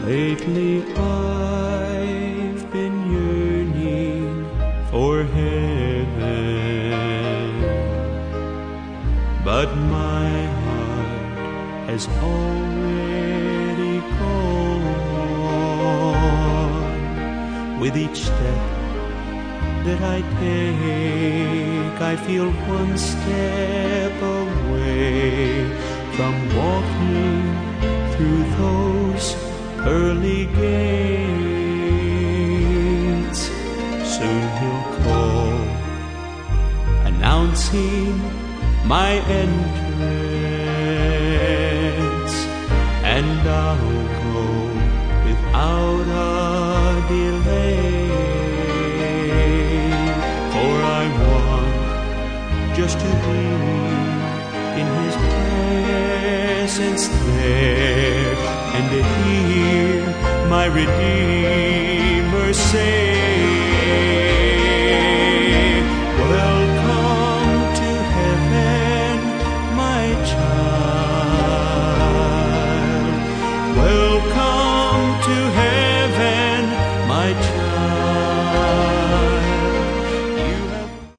Lately I've been yearning for heaven, but my heart has already gone. With each step that I take, I feel one step away from walking through those pearly gates. Soon he'll call, announcing my entrance, and I'll go without a delay. For I want just to be in his presence there, and to hear my Redeemer say, welcome to heaven, my child. Welcome to heaven.